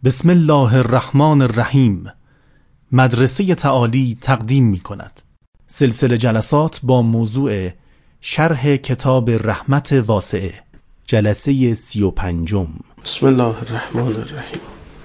بسم الله الرحمن الرحیم. مدرسه تعالی تقدیم می کند سلسله جلسات با موضوع شرح کتاب رحمت واسعه، جلسه 35. بسم الله الرحمن الرحیم.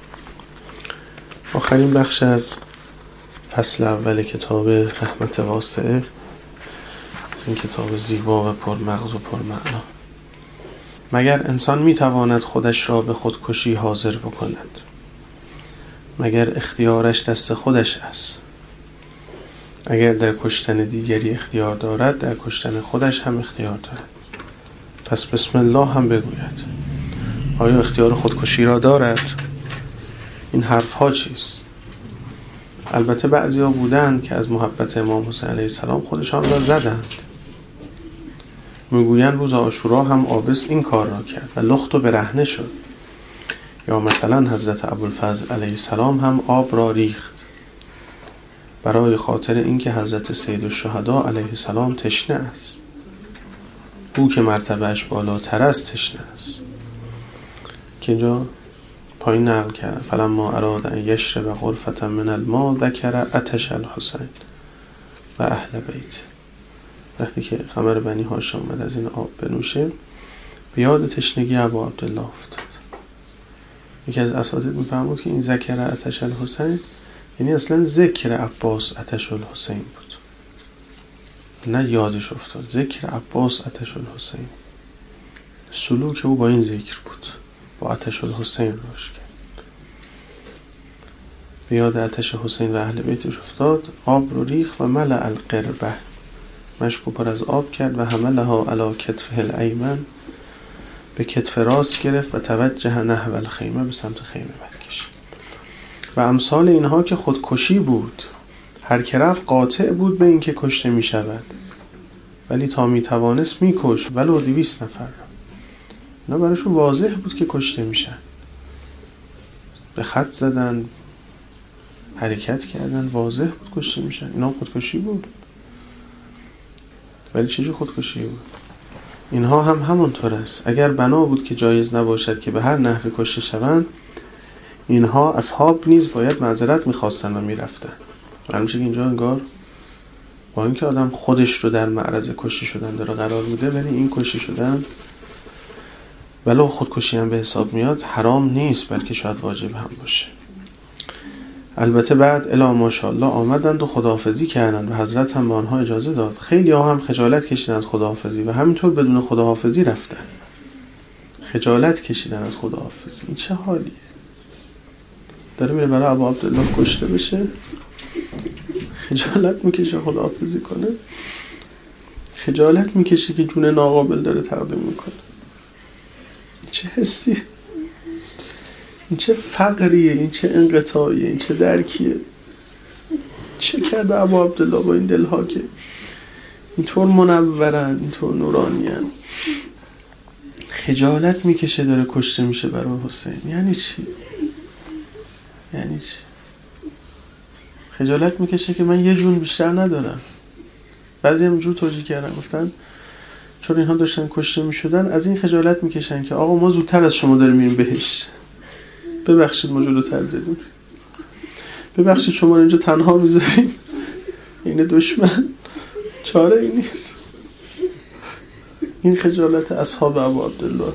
آخرین بخش از فصل اول کتاب رحمت واسعه، از این کتاب زیبا و پرمغز و پرمعنا. مگر انسان میتواند خودش را به خودکشی حاضر بکند؟ مگر اختیارش دست خودش است؟ اگر در کشتن دیگری اختیار دارد، در کشتن خودش هم اختیار دارد. پس بسم الله هم بگوید. آیا اختیار خودکشی را دارد؟ این حرف ها چیست؟ البته بعضی ها بودند که از محبت امام حسین علیه السلام خودشان را زدند. میگویند روز عاشورا هم آبست این کار را کرد و لخت و برهنه شد. یا مثلا حضرت ابوالفضل علیه السلام هم آب را ریخت برای خاطر اینکه حضرت سید الشهدا علیه السلام تشنه است. او که مرتبهش بالاتر است تشنه است، که اینجا پایین نقل کردن. فلما اراد ان یشرب غرفة من الماء ذکر عطش الحسین و اهل بیت. وقتی که قمر بنی هاشم اومد از این آب بنوشه، به یاد تشنگی ابا عبدالله افتاد. یکی از اساتید میفهمود که این ذکر عطش الحسین یعنی اصلا ذکر عباس عطش الحسین بود، نه یادش افتاد. ذکر عباس عطش الحسین، سلوک او با این ذکر بود، با عطش الحسین روش کرد. به یاد عطش حسین و اهل بیتش افتاد، آب رو ریخت و ملأ القربه، مشکو پر از آب کرد و حملها علی کتفه الایمن، به کتف راست گرفت و توجه نحو الخیمه، به سمت خیمه برکشید. و امثال اینها که خودکشی بود، هر که رفت قاطع بود به این که کشته می شود، ولی تا می توانست می کش ولو 200 نفر. اینا براشون واضح بود که کشته میشن. به خط زدن، حرکت کردن، واضح بود کشته میشن. اینا خودکشی بود. ولی چجور خودکشی بود؟ اینها هم همونطور است. اگر بنا بود که جایز نباشد که به هر نحوی کشته شوند، اینها اصحاب نیز باید معذرت میخواستن و میرفتن. معلوم میشه که اینجا انگار با اینکه آدم خودش رو در معرض کشته شدن داره قرار میده، ولی این کشته شدن ولو خودکشی هم به حساب میاد حرام نیست، بلکه شاید واجب هم باشه. البته بعد الی ماشاءالله آمدند و خداحافظی کردند و حضرت هم به آنها اجازه داد. خیلی ها هم خجالت کشیدن از خداحافظی و همینطور بدون خداحافظی رفتن. خجالت کشیدن از خداحافظی. این چه حالیه؟ داره میره برای ابا عبدالله کشته بشه، خجالت میکشه خداحافظی کنه، خجالت میکشه که جون ناقابل داره تقدیم میکنه. چه حسی؟ این چه فقریه؟ این چه انقطاعیه؟ این چه درکیه؟ چه کرده ابا عبدالله با این دلها که اینطور منورن، اینطور نورانیان؟ خجالت میکشه داره کشته میشه برای حسین. یعنی چی؟ یعنی چی؟ خجالت میکشه که من یه جون بیشتر ندارم. بعضی هم جور توجیه کردن، گفتن چون اینها داشتن کشته میشدن از این خجالت میکشن که آقا ما زودتر از شما داریم میریم بهشت، ببخشید ما جلوتر داریم، ببخشید شما رو اینجا تنها میذاریم، این دشمن چاره ای نیست. این خجالت اصحاب ابو عبدالله.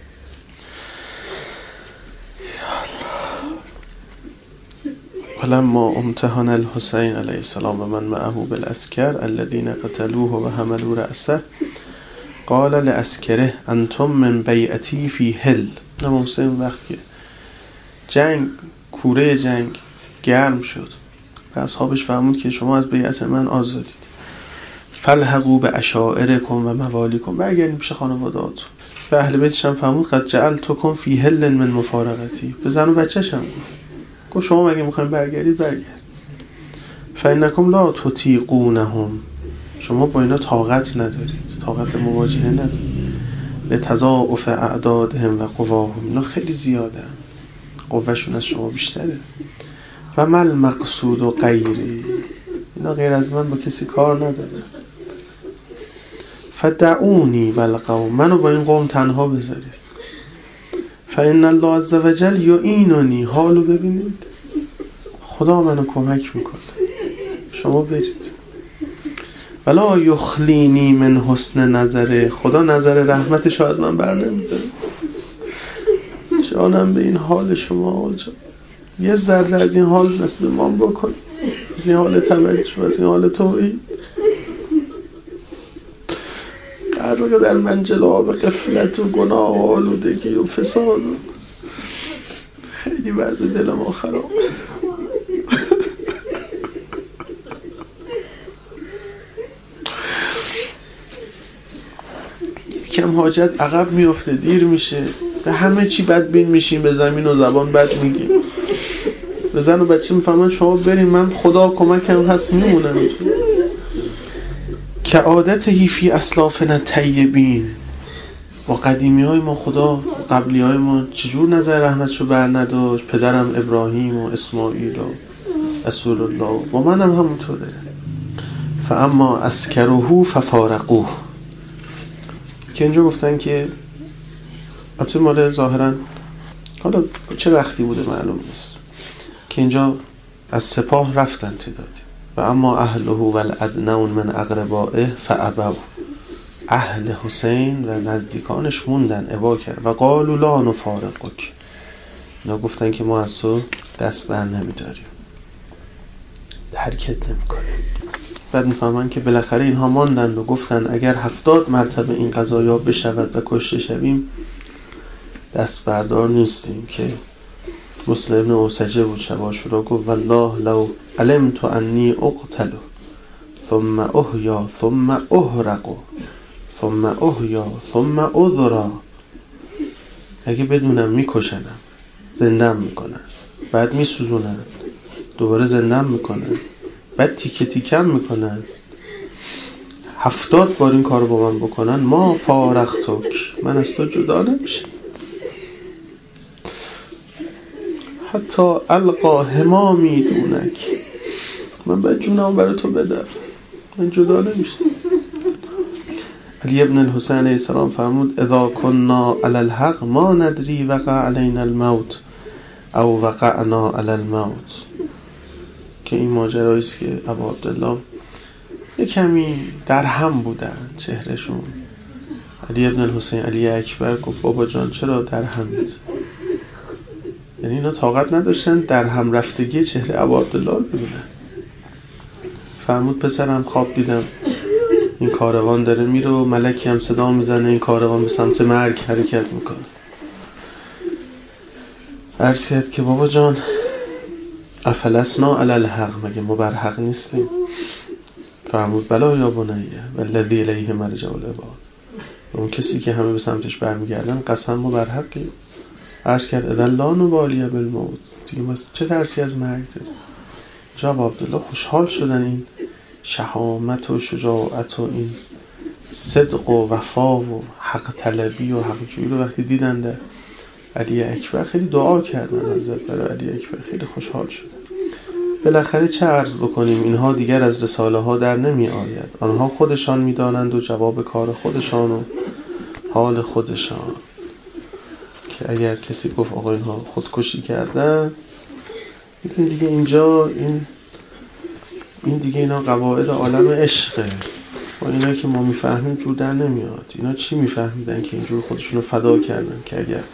ولما امتحن الحسین علیه السلام و من معه بالعسکر الذین قتلوه و حملوا رأسه قال لعسکره انتم من بیعتی فی هل. امام حسین وقت که جنگ، کوره جنگ گرم شد و اصحابش فهمود که شما از بیعت من آزادید، فالحقوا باشائرکم و موالیکم، برگردید پیش خانواده‌هاتون. و اهل بیتش هم فهمود قد جعلتکم فی هل من مفارقتی، به زن و بچه‌ش هم گفت شما مگه میخواین برگردید برگرد. فانکم لا تطیقونهم، شما با اینا طاقت ندارید، طاقت مواجهه ندارید. لتضاعف اعدادهم و قواهم، اینا خیلی زیادن، قوهشون از شما بیشتره. و مل مقصود و غیری، اینا غیر از من با کسی کار نداره. فدعونی والقوم، منو با این قوم تنها بذارید. فإن الله عز وجل یعیننی. حالو ببینید، خدا منو کمک میکنه، شما برید. ولا یخلینی من حسن نظره. خدا نظر رحمتش از من بر نمیذاره. جانم به این حال شما آقا، یه ذره از این حال نصیب ما بکن، از این حال توجه، از این حال توحید. غرق در منجلاب غفلت و گناه و آلودگی و فساد. خیلی وضع دل ما خراب. کم حاجت عقب میفته، دیر میشه، به همه چی بدبین میشیم، به زمین و زبان بد میگیم، به زن و بچه میفهمن شما بریم، من خدا کمکم هست میمونم. که عادته فی اسلافنا طیبین. با قدیمی های ما خدا، قبلی های ما چجور نظر رحمتشو بر نداشت. پدرم ابراهیم و اسماعیل و رسول الله، با منم همونطوره. فاما اسکروه ففارقوه. که اینجا گفتن که البته مال ظاهرا حالا چه وقتی بوده معلوم نیست، که اینجا از سپاه رفتن تعدادی. و اما اهله و الادنون من اقربائه فابوا. اهل حسین و نزدیکانش موندن، ابا کرد. و قالوا لا نفارقک. اینا گفتن که ما از تو دست بر نمیداریم، ترکت نمیکنیم. بعد میفهمن که بالاخره اینها ماندن و گفتن اگر 70 مرتبه این قضایا بشود و کشته شویم دست بردار نیستیم. که مسلم ابن اوسجه بود شب عاشورا گفت والله لو علمت انی اقتل ثم احیا ثم احرق ثم احیا ثم اذرا. اگه بدونم میکشنم، زندم میکنن، بعد میسوزونن، دوباره زندم میکنن، بعد تیکه تیکم میکنن، 70 بار این کارو با من بکنن، ما فارقتک، من از تو جدا نمیشم. حتی القا همامی دونک، من باید جونم برای تو بدم، من جدا نمیشم. علی ابن الحسین علیه السلام فرمود اذا كنا علی الحق ما ندری وقع علینا الموت او وقعنا علی الموت. که این ماجرایی است که ابا عبدالله یه کمی در هم بودن چهرهشون. علی ابن الحسین علی اکبر گفت بابا جان چرا در همید؟ یعنی اینا طاقت نداشتن در هم رفتگی چهره ابا عبدالله رو ببینن. فرمود پسرم خواب دیدم این کاروان داره میره و ملکی هم صدا میزنه این کاروان به سمت مرگ حرکت میکنه. عرض کرد که بابا جان افلسنا علی الحق، مگه ما بر حق نیستیم؟ فرمود بلا یا بنیه والذی الیه مرجع العباد. اون کسی که همه به سمتش برمیگردن قسم ما بر حقی. عرض کرد اذن لا نبالی بالموت، دیگه ما چه ترسی از مرگ داریم؟ جناب عبدالله خوشحال شدن این شهامت و شجاعت و این صدق و وفا و حق طلبی و حق جویی رو وقتی دیدن در علی اکبر، خیلی دعا کردن حضرت برای علی اکبر، خیلی خوشحال شدن. بالاخره چه عرض بکنیم، اینها دیگر از رساله ها در نمی آید، آنها خودشان می دانند و جواب کار خودشان و حال خودشان. که اگر کسی گفت آقا اینها خودکشی کردن، این دیگه اینجا این دیگه اینا قواعد عالم عشقه و اینا که ما میفهمیم جور در نمیاد. اینا چی میفهمیدن که اینجور خودشونو فدا کردن که اگر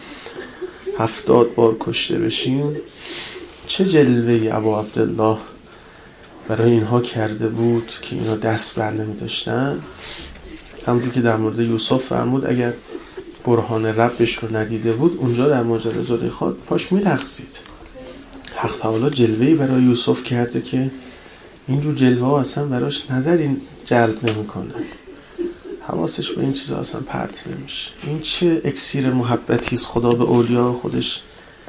70 بار کشته بشیم چه جلوه‌ای ابا عبدالله برای اینها کرده بود که اینا دست بر نمی داشتن. همونجور که در مورد یوسف فرمود اگر برهان ربش رو ندیده بود اونجا در ماجرای زلیخا پاش می‌لغزید. حق تعالی جلوه‌ای برای یوسف کرده که اینجور جلوه ها اصلا براش نظری جلب نمی‌کنه، حواسش به این چیزا اصلا پرت نمیشه. این چه اکسیر محبتی است خدا به اولیاء خودش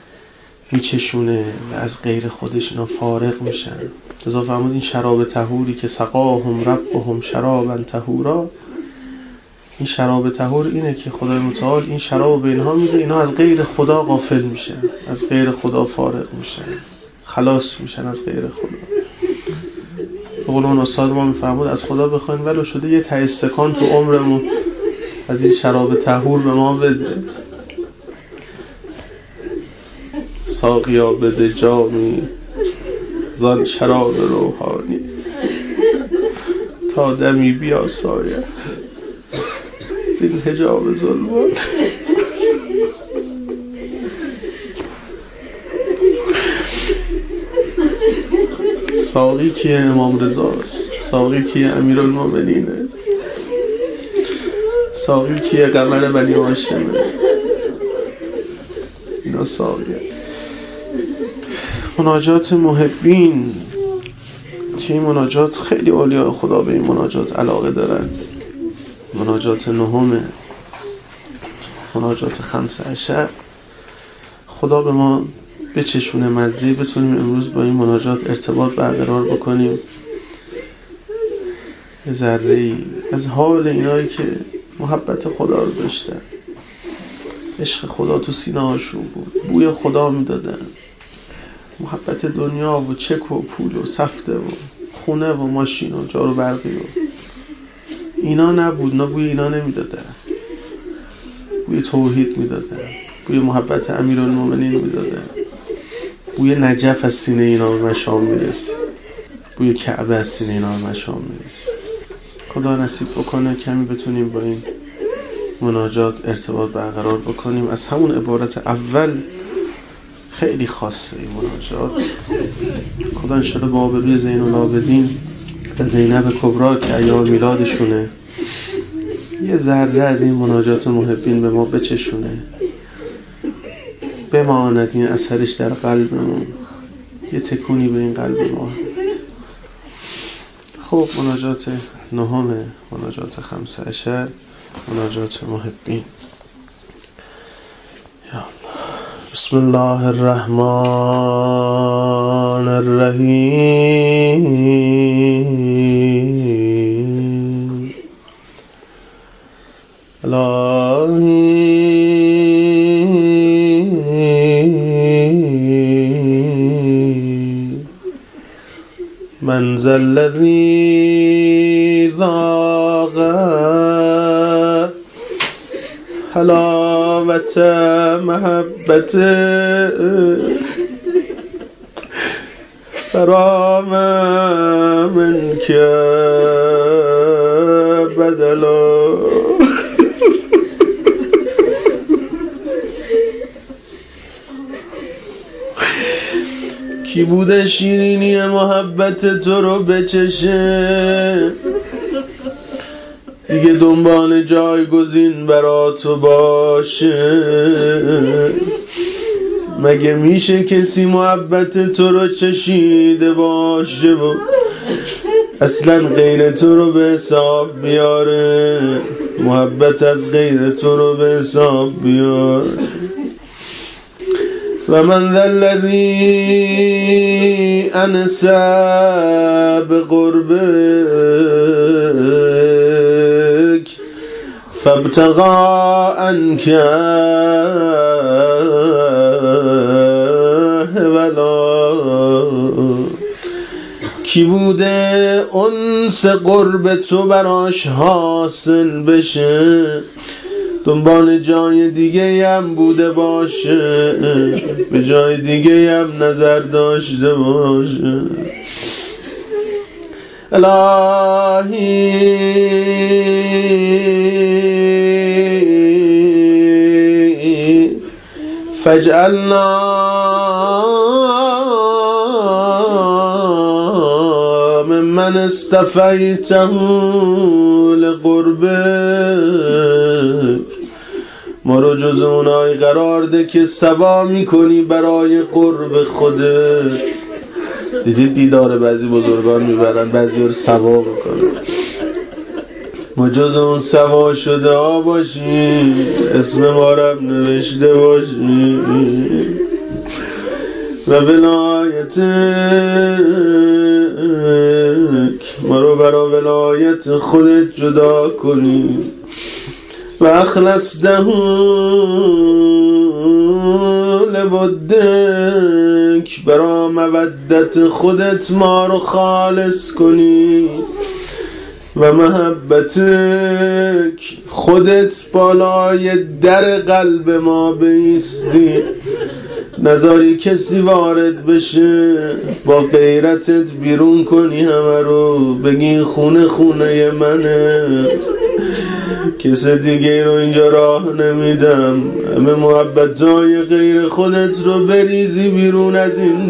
میچشونه و از غیر خودش اینا فارغ میشن. لذا فرمود این شراب طهوری که سقاهم ربهم شرابا طهورا، این شراب طهور اینه که خدای متعال این شراب به اینها میده، اینها از غیر خدا غافل میشن، از غیر خدا فارغ میشن، خلاص میشن از غیر خدا. به قول اون استاد ما میفرمود از خدا بخواین ولو شده یه ته استکان تو عمرمون از این شراب طهور به ما بده. ساقیا بده جامی زان شراب روحانی تا دمی بیاساید زین حجاب ظلمانی. ساقی کیه؟ امام رضاست. ساقی کیه؟ امیرالمومنینه. ساقی کیه؟ قمر بنی هاشمه. اینا ساقی. مناجات محبین که این مناجات خیلی اولیاء خدا به این مناجات علاقه دارن. مناجات نهمه، مناجات 15. خدا به ما بچشونه مزه بتونیم امروز با این مناجات ارتباط برقرار بکنیم. یه ذره‌ای از حال اینایی که محبت خدا رو داشتن، عشق خدا تو سینه هاشون بود، بوی خدا میدادن. محبت دنیا و چک و پول و سفته و خونه و ماشین و جارو برقی و اینا نبود. نه بوی اینا نمیدادن، بوی توحید میدادن، بوی محبت امیرالمومنین میدادن، بوی نجف از سینه اینا به مشام میرسید، بوی کعبه از سینه اینا به مشام میرسید. خدا نصیب بکنه کمی بتونیم با این مناجات ارتباط برقرار بکنیم. از همون عبارت اول خیلی خاصه این مناجات. خدا انشاءالله با آبروی زین العابدین و زینب کبرا که ایام میلادشونه یه ذره از این مناجات محبین به ما بچشونه، بماند این اثرش در قلبمون، یه تکونی به این قلب ما. خب مناجات نهمه، مناجات 15، مناجات محبین. یا الله. بسم الله الرحمن الرحیم. الهی من ذا الذی ذاق حلاوت محبت فرام منک بدلا. کی بوده شیرینی محبت تو رو بچشه دیگه دنبال جایگزین برا تو باشه؟ مگه میشه کسی محبت تو رو چشیده باشه و اصلا غیر تو رو به حساب بیاره؟ محبت از غیر تو رو به حساب بیاره. و من ذا الذی انس بقربک فابتغى عنک ولا. کی بوده انس قرب تو براش حاصل بشه دنبال جای دیگه هم بوده باشه، به جای دیگه هم نظر داشته باشه. الهی فاجعلنا ممن اصطفیته لقربک. ما رو جز اونای قرار ده که سوا میکنی برای قرب خودت. دیدید دیدار بعضی بزرگان میبرن بعضی رو سوا بکنن. ما جز اون سوا شده ها باشیم، اسم ما رو نوشته باشیم و ولایتک ما رو برای ولایت خودت جدا کنی و اخلصته لودک برای مودت خودت ما رو خالص کنی و محبتک خودت بالای در قلب ما بایستی نذاری کسی وارد بشه، با غیرتت بیرون کنی همه رو، بگی خونه خونه منه، کس دیگه رو اینجا راه نمیدم، همه محبتای غیر خودت رو بریزی بیرون از این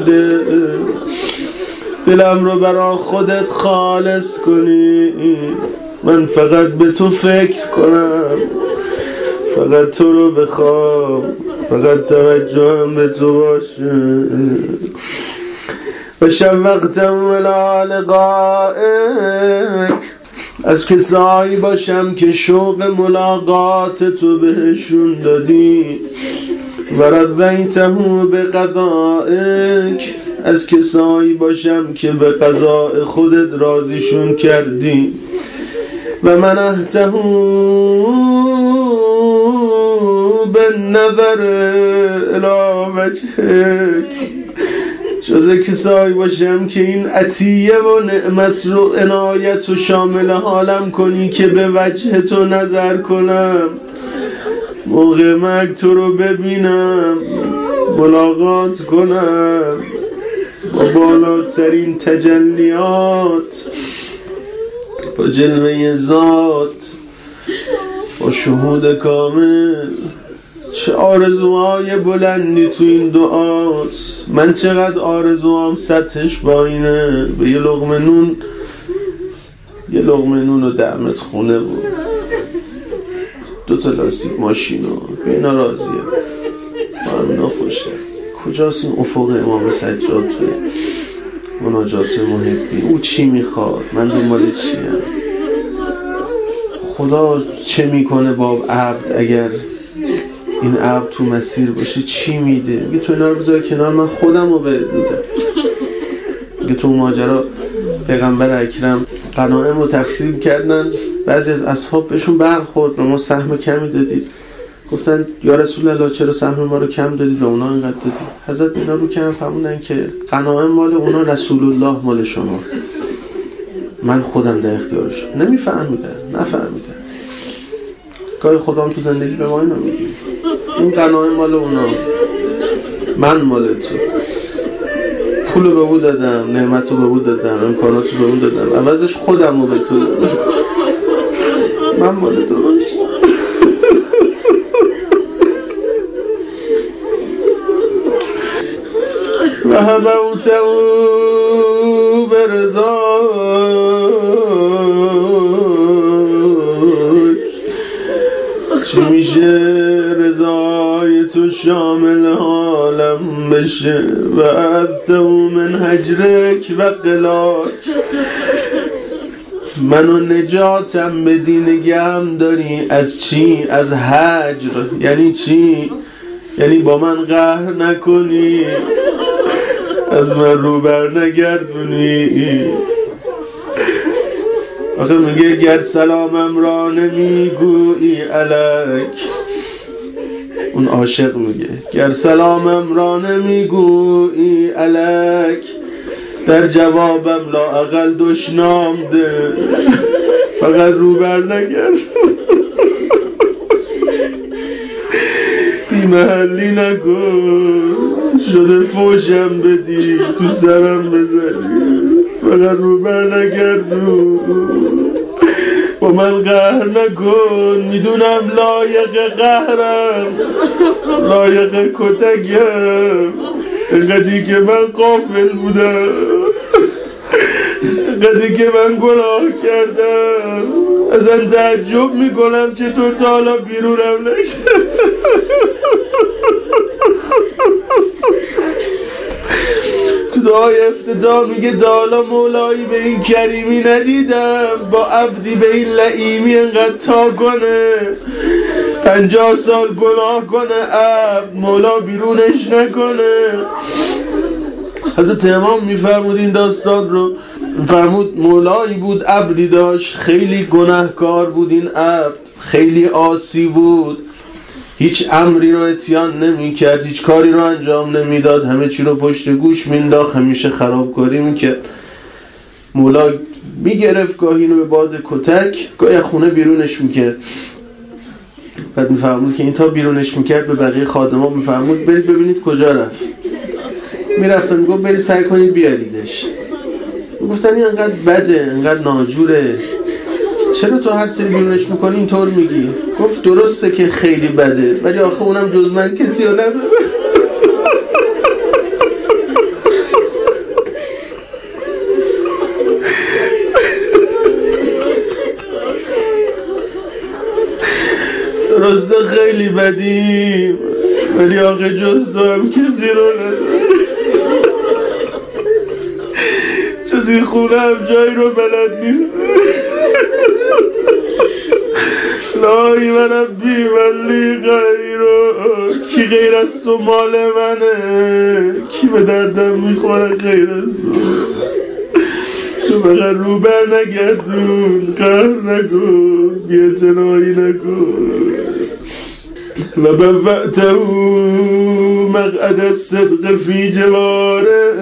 دلم رو برا خودت خالص کنی، من فقط به تو فکر کنم، فقط تو رو بخوام، فقط توجهم به تو باشه. و شوقتم ولا لقائک، از کسایی باشم که شوق ملاقات تو بهشون دادی. و رضیته به قضائک، از کسایی باشم که به قضاء خودت راضیشون کردی. و منحته بالنظر الی وجهک، جز کسایی باشم که این عطیه و نعمت رو عنایت و شامل حالم کنی که به وجه تو نظر کنم، موقع مرگ تو رو ببینم، ملاقات کنم با بالاترین تجلیات، با جلوه ذات، با شهود کامل. چه آرزوهای بلندی تو این دعاست. من چقدر آرزوام سطحش با اینه، به یه لقمه نون و دعمت خونه بود، 2 لاستیک ماشین و به اینا راضیه، با هم نخوشه. کجاست این افق امام سجاد توی مناجات محبی؟ او چی میخواد؟ من دنبال چیم؟ خدا چه میکنه با عبد اگر این عبد تو مسیر باشه؟ چی میده؟ میگه تو اینا رو بذار کنار، من خودم رو بهت میدم. میگه تو ماجرا پیغمبر اکرم غنایم رو تقسیم کردن، بعضی از اصحاب بهشون برخورد، به ما سهم کمی دادید. گفتن یا رسول الله چرا سهم ما رو کم دادید و اونا اینقدر دادید؟ حضرت اینا رو کردن فرمودن که غنایم مال اونا، رسول الله مال شما، من خودم در اختیارش. نفهمیدن. گاهی خدام تو زندگی به ما اینو میگه، این غنایم مال اونا، من مال تو. پولو به او دادم، نعمتو به او دادم، امکاناتو به او دادم، عوضش خودم رو به تو دادم، من مال تو باشه. و هبوته برضاک، چی میشه رضای تو شامل حالم بشه. و عدته من هجرک و قلاک، منو نجاتم بدی، نگهم داری از چی؟ از هجر. یعنی چی؟ یعنی با من قهر نکنی، از من رو بر نگردونی. آخه میگه گر سلامم را نمیگویی الک، اون عاشق میگه گر سلامم را نمیگویی الک، در جوابم لااقل دشنام ده، فقط رو بر نگرد، بی محلی نکن، شده فوشم بدی تو سرم بزنی، فقط رو بر نگردون، با من قهر نکن، میدونم لایق قهرم، لایق کتکم، اینقدری که من غافل بودم، اینقدری که من گناه کردم، اصلا تعجب میکنم چطور تا حالا بیرونم نشد. تو دعای افتتاح میگه تا حالا مولایی به این کریمی ندیدم، با عبدی به این لئیمی انقدر تا کنه، 50 سال گناه کنه عبد، مولا بیرونش نکنه. حضرت امام میفرمود این داستان رو، فرمود مولایی بود عبدی داشت، خیلی گناهکار بود این عبد، خیلی عاصی بود، هیچ امری رو اتیان نمی کرد، هیچ کاری رو انجام نمیداد، همه چی رو پشت گوش مینداخت، همیشه خرابکاری میکرد. مولا میگرفت گاهی اینو به باد کتک، گاهی خونه بیرونش میکرد. بعد میفهمود که این تا بیرونش میکرد به بقیه خادما میفهمود برید ببینید کجا رفت. میرفتن میگفت برید سعی کنید بیاریدش. گفتن این انقدر بده، انقدر ناجوره، چرا تو هر سری بیرونش میکنی اینطور میگی؟ گفت درسته که خیلی بده ولی آخه اونم جز من کسی رو نداره. درسته خیلی بدیم ولی آخه جز تو هم کسی رو نداره، جز این خونه هم جایی رو بلد نیست. لای من ربی ولی غیرو، کی غیر از تو مال منه، کی به دردم میخوره غیر از تو بغیر رو بر نگردون، قهر نگو بی‌اعتنایی نگو. و بوأته مقعد الصدق فی جواره،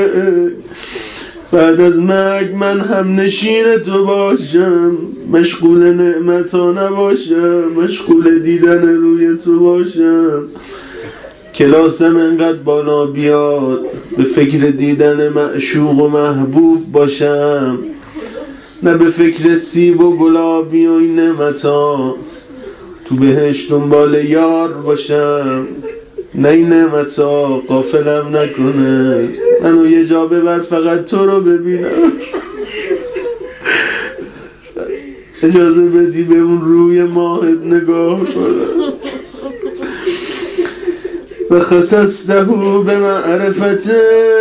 بعد از مرگ من هم نشین تو باشم، مشغول نعمتا نباشم، مشغول دیدن روی تو باشم. کلاسم انقدر بالا بیاد به فکر دیدن معشوق و محبوب باشم، نه به فکر سیب و گلابی و این نعمتا. تو بهشت دنبال یار باشم، نه این نعمتا غافلم نکنه، منو یه جا ببر فقط تو رو ببینم. اجازه بدی به اون روی ماهت نگاه کنم. و خصصته به معرفتک،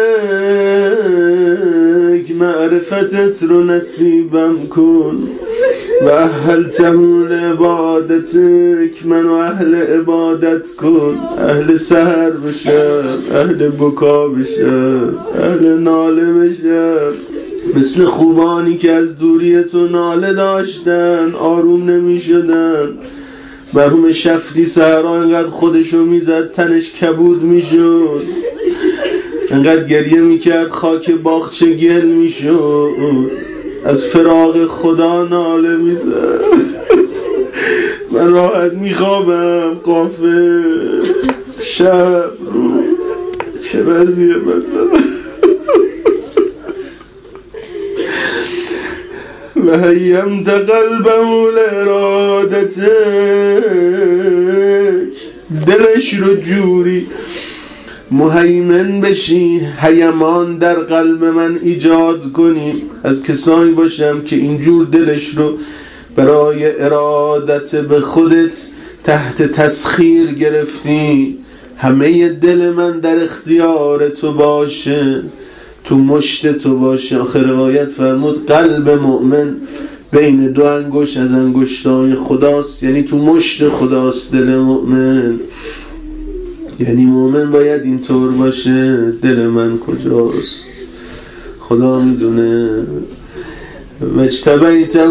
معرفتت رو نصیبم کن. و اهلته لعبادتک، منو اهل عبادت کن، اهل سحر بشم، اهل بکا بشم، اهل ناله بشم، مثل خوبانی که از دوری تو ناله داشتن آروم نمی شدن. مرحوم شفتی سهرا انقدر خودشو میزد تنش کبود میشد، انقدر گریه میکرد خاک باغچه گل میشد، از فراق خدا ناله میزد. من راحت میخوابم غافل، شب روز چه وضعیه من دارم. و هیمت قلبه لارادتک، دلش رو جوری مهیمن بشی، هیمان در قلب من ایجاد کنی. از کسانی باشم که اینجور دلش رو برای ارادت به خودت تحت تسخیر گرفتی. همه دل من در اختیار تو باشه، تو مشت تو باشه. آخر روایت فرمود قلب مؤمن بین دو انگشت از انگشتای خداست، یعنی تو مشت خداست دل مؤمن. یعنی مؤمن باید اینطور باشه. دل من کجاست خدا میدونه. و اجتبیته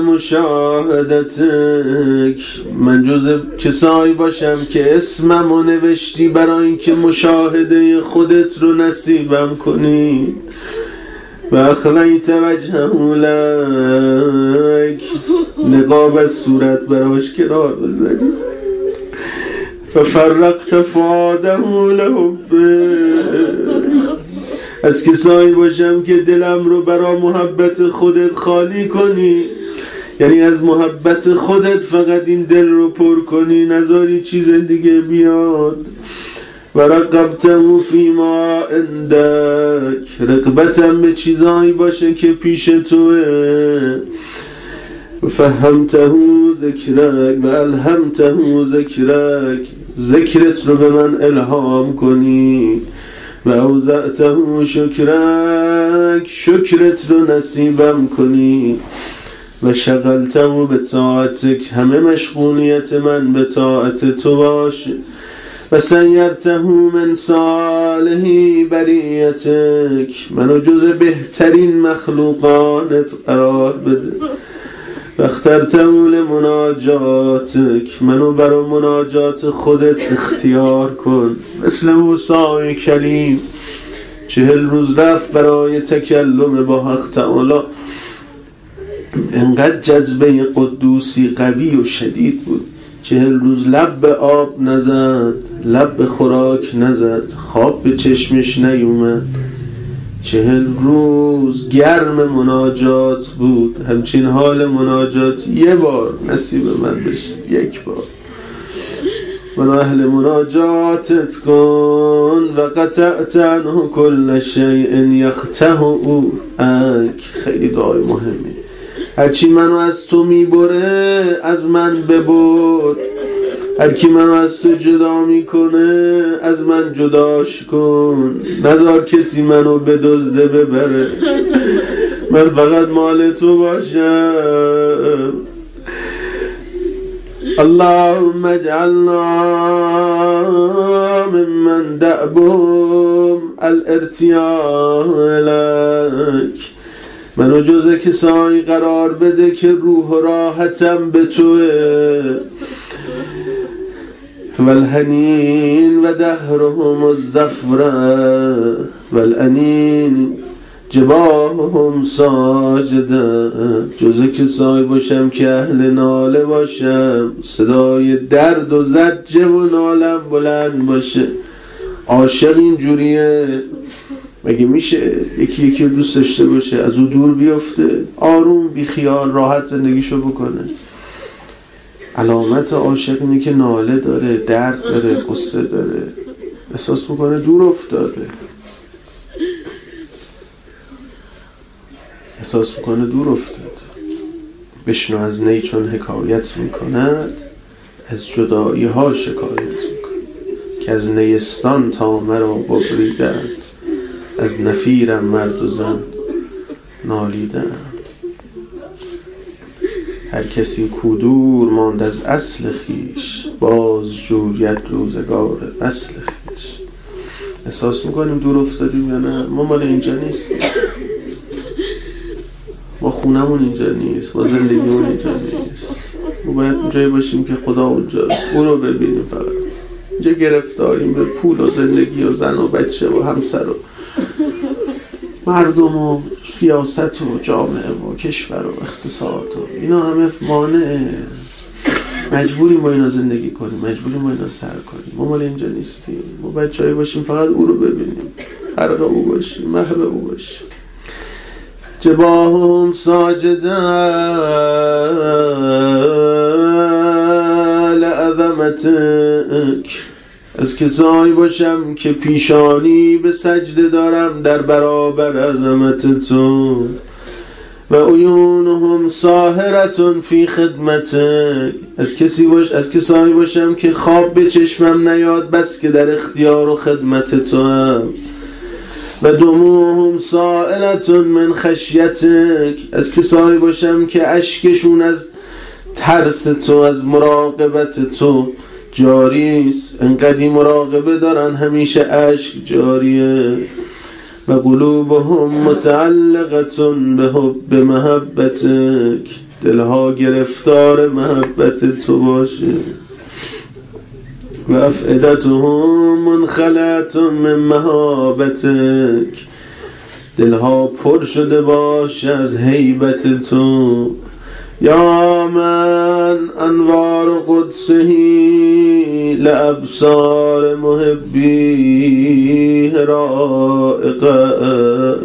لمشاهدتک، من جز کسایی باشم که اسممو نوشتی برای اینکه مشاهده خودت رو نصیبم کنی. و اخلیت وجهه لک، نقاب از صورت براش کنار بزنی. و فرقت فاده لحبه، از کسایی باشم که دلم رو برای محبت خودت خالی کنی، یعنی از محبت خودت فقط این دل رو پر کنی، نذاری چیز دیگه بیاد. و رقبته فیما عندک، رقبتم به چیزایی باشه که پیش توه. فهمته ذکرک و الهمته ذکرک، ذکرت رو به من الهام کنی. و اوزعته شکرک، شکرت رو نصیبم کنی. و شغلته به طاعتک، همه مشغولیت من به طاعت تو باشه. و سیرته من صالحی بریتک، منو جز بهترین مخلوقانت قرار بده. و اخترته لمناجاتک، منو برای مناجات خودت اختیار کن. مثل موسی کلیم 40 روز رفت برای تکلم با حق تعالی. انقدر جذبه قدوسی قوی و شدید بود، 40 روز لب به آب نزد، لب به خوراک نزد، خواب به چشمش نیومد. 40 روز گرم مناجات بود، همچین حال مناجات یه بار نصیب من بشه، یک بار. من اهل مناجاتت کن و قطعت عنه کل شیء یخته او عنک. خیلی دعای مهمی. هرچی منو از تو میبره از من ببر، هر کی منو از تو جدا میکنه از من جداش کن. نذار کسی منو بدزده ببره، من فقط مال تو باشم. اللهم اجعلنا ممن دأبهم الارتیاح لک. منو جز کسایی قرار بده که روح و راحتم به توه. والحنین و دهرهم الزفره والانین جباههم ساجده. جز کسایی باشم که اهل ناله باشم، صدای درد و زجه و نالم بلند باشه. عاشق این جوریه. مگه میشه یکی رو دوست داشته باشه از او دور بیفته، آروم بی خیال راحت زندگیشو بکنه؟ علامت عاشق اینه که ناله داره، درد داره، قصه داره، احساس میکنه دور افتاده، احساس میکنه دور افتاد. بشنو از نی چون حکایت میکند، از جدایی ها شکایت میکند. که از نیستان تا مرا ببریدن، از نفیرم مرد و زن نالیدن. هر کسی کودور ماند از اصل خیش، باز جوید روزگار وصل خیش. احساس میکنیم دور افتادیم یا نه؟ ما مال اینجا نیستیم، ما خونمون اینجا نیست، ما زندگیمون اینجا نیست. ما باید اونجایی باشیم که خدا اونجاست، او رو ببینیم. فقط اینجا گرفتاریم به پول و زندگی و زن و بچه و همسر و مردم و سیاست و جامعه و کشور و اقتصاد و اینا همه مانعه. مجبوریم با اینا زندگی کنیم، مجبوریم با اینا سر کنیم. ما مال اینجا نیستیم، ما باید جایی باشیم فقط او رو ببینیم، غرق او باشیم، محو او باشیم. جباههم ساجده لعظمتک. از کسایی باشم که پیشانی به سجده دارم در برابر عظمت تو. و عیونهم ساهرة فی خدمتک. از کسایی باشم که خواب به چشمم نیاد بس که در اختیار و خدمت تو هم. و دموعهم سائلة من خشیتک. از کسایی باشم که اشکشون از ترس تو، از مراقبت تو جاری است. انقدی مراقبه دارن همیشه اشک جاریه. و قلوبهم متعلقة بحب محبتک. دلها گرفتار محبت تو باشه. و افئدتهم منخلعة من مهابتک. دلها پر شده باشه از هیبت تو. یا من انوار قدسه لابصار محبی رائقه.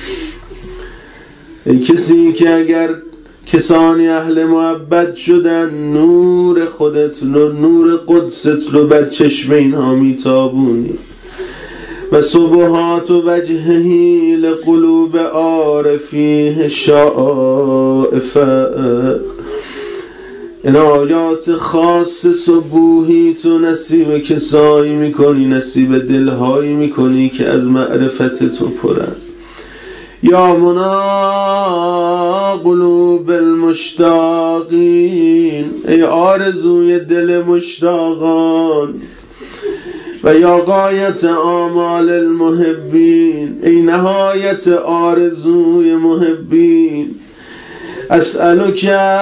ای کسی که اگر کسانی اهل محبت شدن، نور خودت رو، نور قدست رو بر چشم اینها میتابونی. و سبحات وجهه لقلوب عارفیه شائفه. عنایات خاص صبوحی تو نصیب کسایی میکنی، نصیب دلهایی میکنی که از معرفت تو پرن. یا منا قلوب المشتاقین. ای آرزوی دل مشتاقان. و یا غایت آمال المحبین. ای نهایت آرزوی محبین. اسألک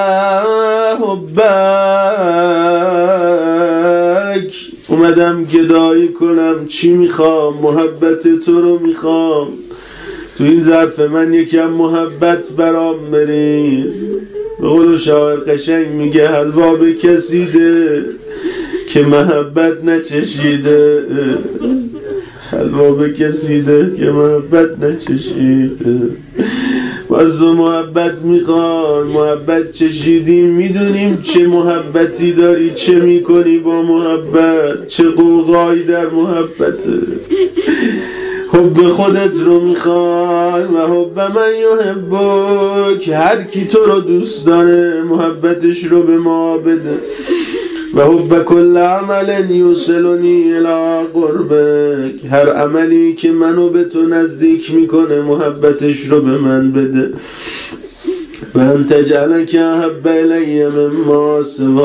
حبک. اومدم گدایی کنم. چی میخوام؟ محبت تو رو میخوام. تو این ظرف من یکم محبت برام بریز. به قول شاعر قشنگ میگه حلوا به کسی ده که محبت نچشیده، حلوا به کسی ده که محبت نچشیده. و از تو محبت میخوای، محبت چشیدیم، میدونیم چه محبتی داری، چه میکنی با محبت، چه قوقایی در محبته. حب خودت رو میخوای و حب من یحبک، هر کی تو رو دوست داره محبتش رو به ما بده. و حب کل عمل یوصلنی الی قربک، هر عملی که منو به تو نزدیک میکنه محبتش رو به من بده. و انت جعلک احب الی مما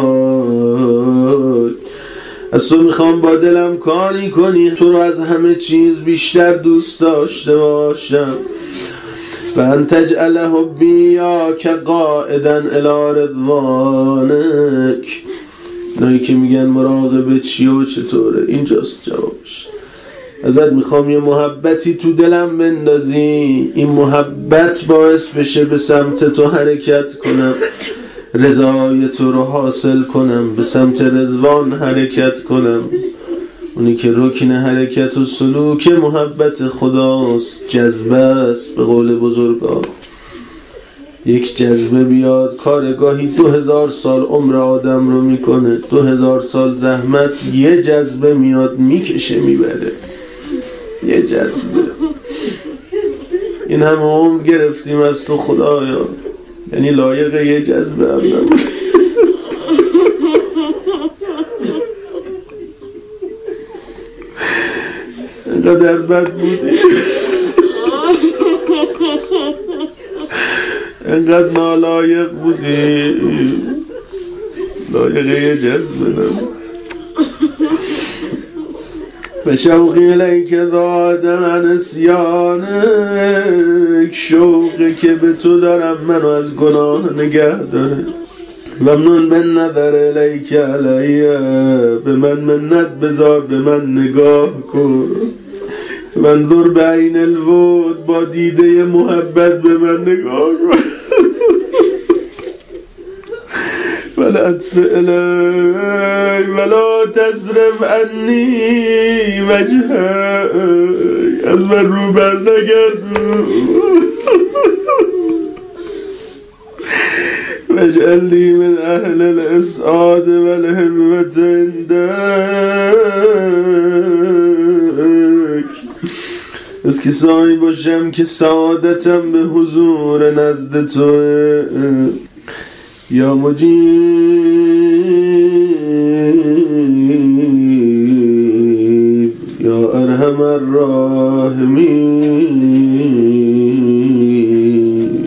سواک، از تو میخوام با دلم کاری کنی تو رو از همه چیز بیشتر دوست داشته باشم. و انت جعل حبی یاک قائدا الی رضوانک، اینایی که میگن مراقبه چی و چطوره، اینجاست جوابش. ازت میخوام یه محبتی تو دلم بندازی، این محبت باعث بشه به سمت تو حرکت کنم، رضای تو رو حاصل کنم، به سمت رضوان حرکت کنم. اونی که رکن حرکت و سلوک محبت خداست، جذبه است به قول بزرگان. یک جذبه بیاد کارگاهی 2000 سال عمر آدم رو میکنه، 2000 سال زحمت، یه جذبه میاد میکشه میبره. یه جذبه، این همه عمر گرفتیم از تو خدایا، یعنی لایق یه جذبه هم نبود. انقدر بد بودی، انقدر نالایق بودی، لایق یه جذبه نبود. و شوقی الیک زادن عن نسیانک، شوقی که به تو دارم منو از گناه نگه داره. ممنون به نظر الیک علیه، به من منت بذار، به من نگاه کن. منظور به عین الود، با دیده محبت به من نگاه کن. ولطف الی ولا تصرف عنی وجهک، از من رو بر نگردون. واجعل لی من اهل الاسعاد والهمت عندک، از کسایی باشم که سعادتم به حضور نزد توه. یا مجیب یا ارحم الراحمین.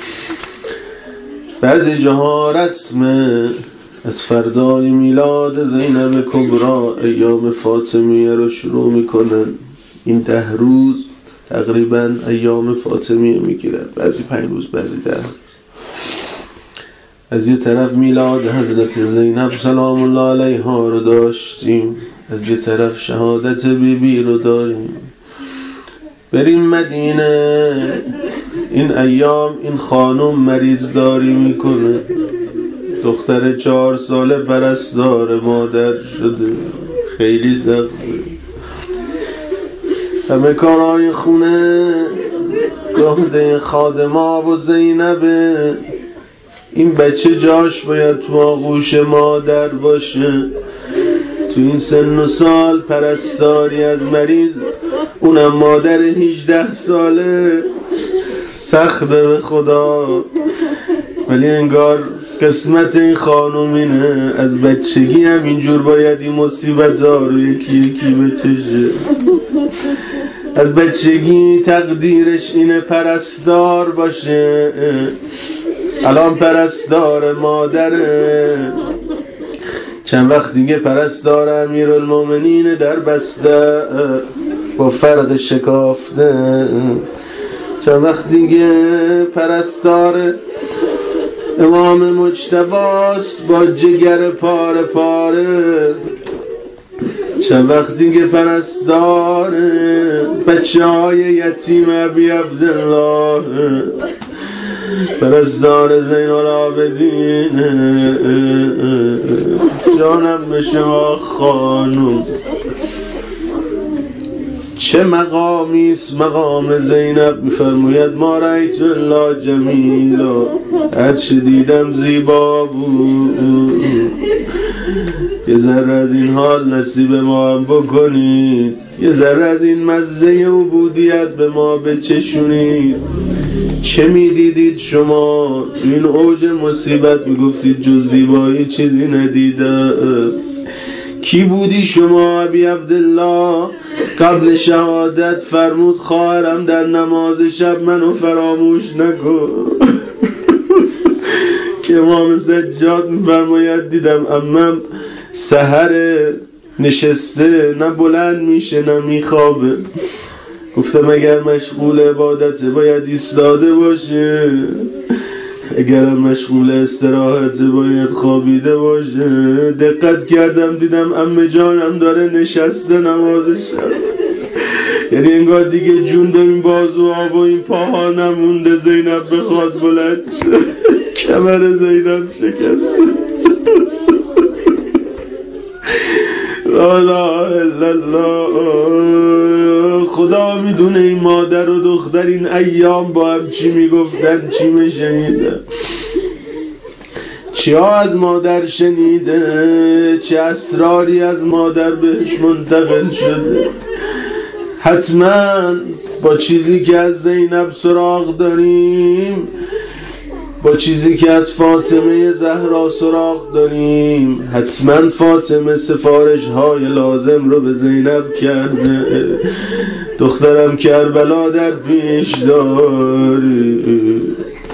بعضی جاها رسمه از فردای میلاد زینب کبرا ایام فاطمیه رو شروع میکنن. این 10 روز تقریبا ایام فاطمیه میگیرن، بعضی 5 روز، بعضی 10 روز. از یه طرف میلاد حضرت زینب سلام الله علیها رو داشتیم، از یه طرف شهادت بیبی رو داریم. بریم مدینه، این ایام این خانم مریض داری میکنه، دختر 4 ساله پرستار مادر شده، خیلی سخته. همه کارهای خونه عهده خادما و زینبه. این بچه جاش باید تو آغوش مادر باشه. تو این سن و سال پرستاری از مریض، اونم مادر 18 ساله، سخته به خدا. ولی انگار قسمت این خانوم اینه، از بچگی هم اینجور باید این مصیبت ها رو یکی یکی بچشه. از بچگی تقدیرش اینه پرستار باشه. الان پرستار مادره، چند وقت دیگه پرستار امیرالمومنین در بسته با فرق شکافته. چند وقت دیگه پرستار امام مجتباس با جگر پاره پاره. چند وقت دیگه پرستار بچه های یتیم ابی عبدالله. پرستار زین العابدین جانم به شما خانم. چه مقامیست مقام زینب، میفرماید ما رأیت الله جمیلا، هرچه دیدم زیبا بود. یه ذره از این حال نصیب ما هم بکنید، یه ذره از این مزه عبودیت به ما بچشونید. چه میدیدید شما تو این اوج مصیبت؟ میگفتید جز زیبایی چیزی ندیده. کی بودی شما؟ ابی عبدالله قبل شهادت فرمود خواهرم در نماز شب منو فراموش نکن. که امام سجاد میفرماید دیدم عمم سحر نشسته، نه بلند میشه نه میخوابه. گفتم اگر مشغول عبادته باید ایستاده باشه، اگرم مشغول استراحت باید خوابیده باشه. دقت کردم دیدم عمه جانم داره نشسته نماز شب. یعنی انگار دیگه جون به این بازوها و این پاها نمونده زینب بخواد بلند شه. کمر زینب شکست. لا اله الا الله. خدا میدونه این مادر و دختر این ایام با هم چی میگفتن، چی میشنیدن، چی ها از مادر شنیده، چه اسراری از مادر بهش منتقل شده. حتما با چیزی که از زینب سراغ داریم، با چیزی که از فاطمه زهرا سراغ داریم، حتما فاطمه سفارش های لازم رو به زینب کرده. دخترم کربلا در پیش داری،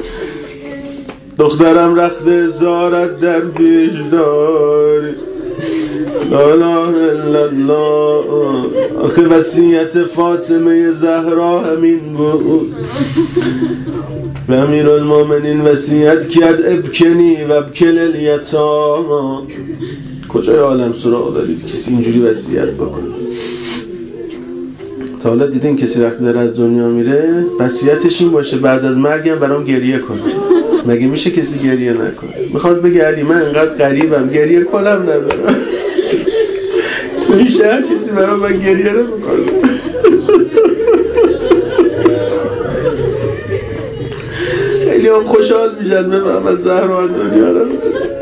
دخترم رخت اسارت در پیش داری. لا اله الا الله. آخه وصیت فاطمه زهرا همین بود. و امیرالمومنین وصیت کرد ابکنی و ابکل الیتاما. کجای عالم سراغ دارید کسی اینجوری وصیت بکنه؟ تا حالا دیدین کسی وقتی داره از دنیا میره وصیتش این باشه بعد از مرگم برام گریه کنه؟ مگه میشه کسی گریه نکنه؟ میخواد بگه علی من انقدر غریبم گریه کنم ندارم. تو این شهر کسی برام من گریه نمیکنه. خیلی هم خوشحال میشن به محمد زهرا دنیا رو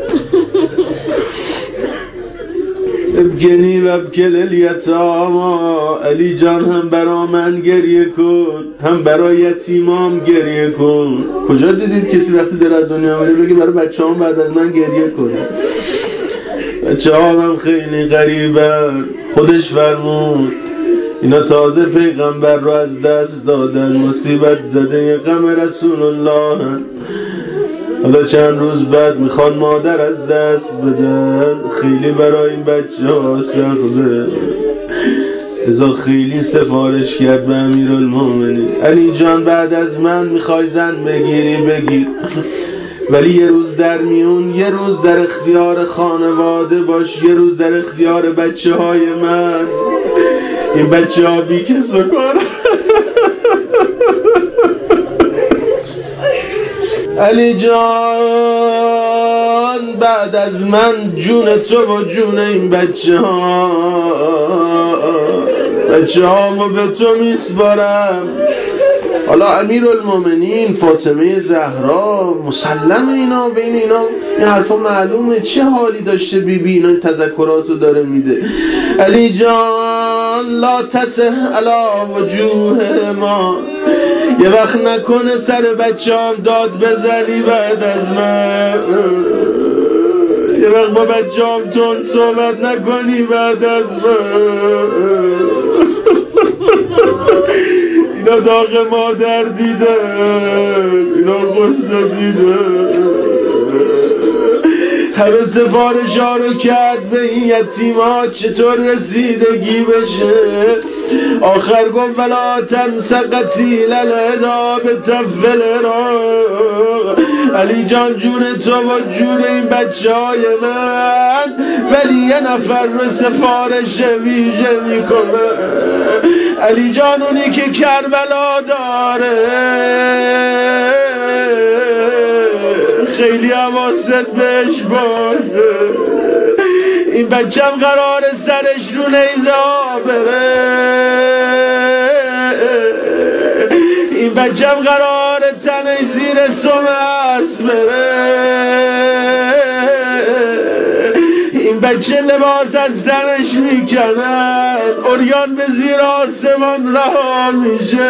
ابکنی و ابکل الیتاما. علی جان هم برا من گریه کن، هم برا یتیمام گریه کن. کجا دیدید کسی وقتی داره از دنیا میره بگه برای بچه هم بعد از من گریه کنه؟ بچه هم خیلی غریبن. خودش فرمود اینا تازه پیغمبر رو از دست دادن، مصیبت زده غم رسول الله، حالا چند روز بعد میخوان مادر از دست بدن. خیلی برای این بچه ها سخته. ازا خیلی سفارش کرد به امیرالمومنین علی جان بعد از من میخوای زن بگیری بگیر، ولی یه روز در میون، یه روز در اختیار خانواده باش، یه روز در اختیار بچه های من. این بچه ها بی کس و کار. علی جان بعد از من جون تو و جون این بچه هامو به تو میسپارم. حالا امیرالمومنین فاطمه زهرا مسلم اینا بین اینا این حرفا معلومه چه حالی داشته بیبی اینا این تذکراتو داره میده. علی جان لا تسه علا وجوه ما، یه وقت نکنه سر بچه‌ام داد بزنی بعد از من، یه وقت با بچه‌ام تون صحبت نکنی بعد از من. اینا داغ مادر دیدن، اینا قصه دیدن. همه سفارش ها رو کرد به این یتیما چطور رسیدگی بشه. آخر گفت ولا تنس قتیل الهدا بتفل را. علی جان جون تو و جون این بچه های من، ولی یه نفر رو سفارش ویژه میکنه. علی جان اونی که کربلا داره، خیلی حواست بهش باشه. این بچم قرار سرش رو نیزه ها بره، این بچم قرار تنش زیر سم اسب بره، این بچه لباس از تنش میکنن، عریان به زیر آسمان رها میشه.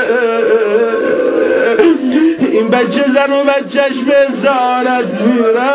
این بچه زن و بچهش به اسارت میره.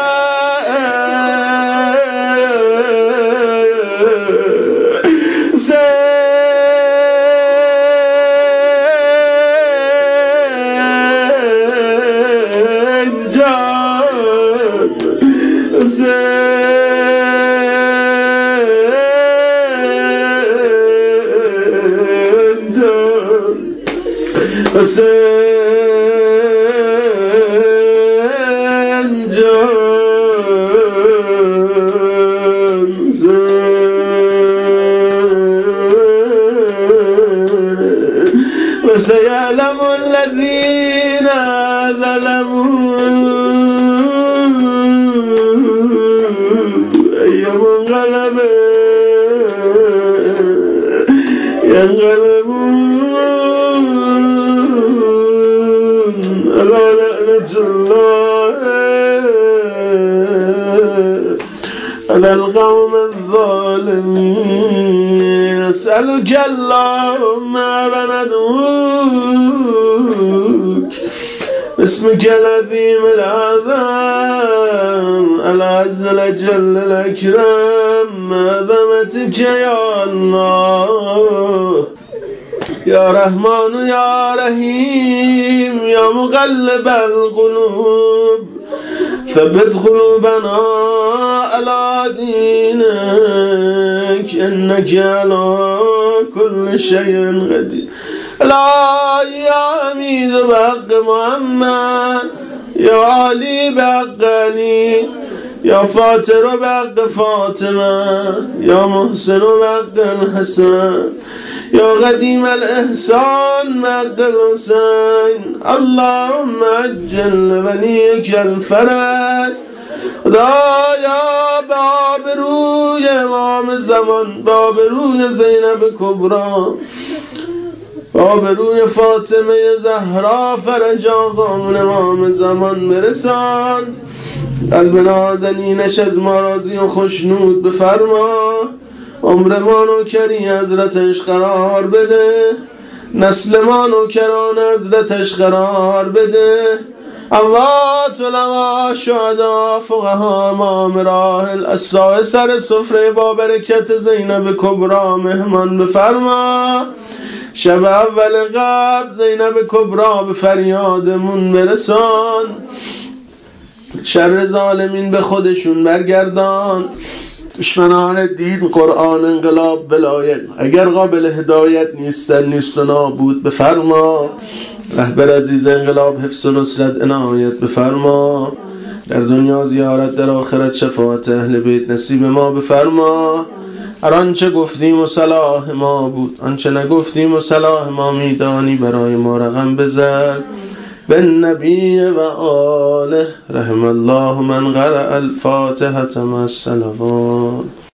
وسيعلم الذين ظلموا أي منقلب ينقلبون ألا لعنة الله على القوم الظالمين. أسألك اللهم وندعوك اسمك العظيم العظيم العز الجل الأكرم عظمتك يا الله يا رحمن يا رحيم يا مقلب القلوب ثبت قلوبنا على دينك إنك على كل شيء قدير. لا يا حميد بحق محمد يا علي بحق علي يا فاطر بحق فاطمة يا محسن بحق الحسن يا قديم الإحسان بحق الحسين. اللهم عجل وليك الفرج. خدایا بابروی امام زمان، بابروی زینب کبرا، بابروی فاطمه زهرا فرج آقامون امام زمان برسان. قلب نازنینش از ما راضی و خوشنود بفرما. عمر ما نوکری حضرتش قرار بده، نسل ما نوکران حضرتش قرار بده. اموات علما شهدا فقها امام راحل الساعه سر سفره با برکت زینب کبرا مهمان بفرما. شب اول قبل زینب کبرا به فریادمون برسان. شر ظالمین به خودشون برگردان. دشمنان دین قرآن انقلاب ولایت اگر قابل هدایت نیستن نیست و نابود بفرما. رهبر عزیز انقلاب حفظ و نصرت عنایت بفرما. در دنیا زیارت در آخرت شفاعت اهل بیت نصیب ما بفرما. هر آنچه گفتیم و صلاح ما بود، آنچه نگفتیم و صلاح ما میدانی برای ما رقم بزن. بالنبی و آله رحم الله من قرأ الفاتحة مع الصلوات.